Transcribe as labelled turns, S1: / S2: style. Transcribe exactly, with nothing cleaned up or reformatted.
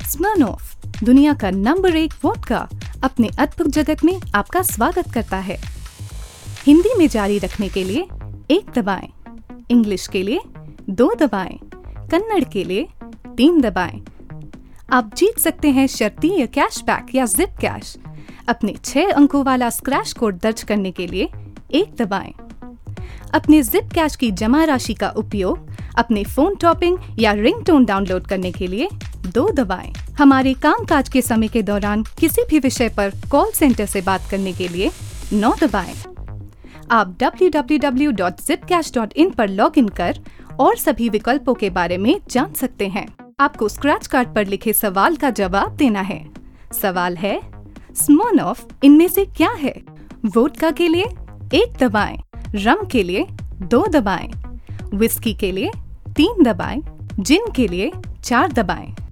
S1: स्मिर्नॉफ, दुनिया का नंबर एक वोडका, अपने अद्भुत जगत में आपका स्वागत करता है। हिंदी में जारी रखने के लिए एक दबाएं, इंग्लिश के लिए दो दबाएं, कन्नड़ के लिए तीन दबाएं। आप जीत सकते हैं शर्तीय कैशबैक या जिप कैश। अपने छह अंकों वाला स्क्रैच कोड दर्ज करने के लिए एक दबाएं। अपने जिप कैश की जमा राशि का उपयोग अपने फोन टॉपिंग या रिंगटोन डाउनलोड करने के लिए दो दबाएं। हमारे कामकाज के समय के दौरान किसी भी विषय पर कॉल सेंटर से बात करने के लिए नौ दबाएं। आप W W W dot zip cash dot in पर लॉग इन कर और सभी विकल्पों के बारे में जान सकते हैं। आपको स्क्रैच कार्ड पर लिखे सवाल का जवाब देना है। सवाल है, स्मिर्नॉफ इनमें से क्या है? वोडका के लिए एक दबाएं, रम के लिए दो दबाएं, विस्की के लिए तीन दबाएं, जिन के लिए चार दबाएं।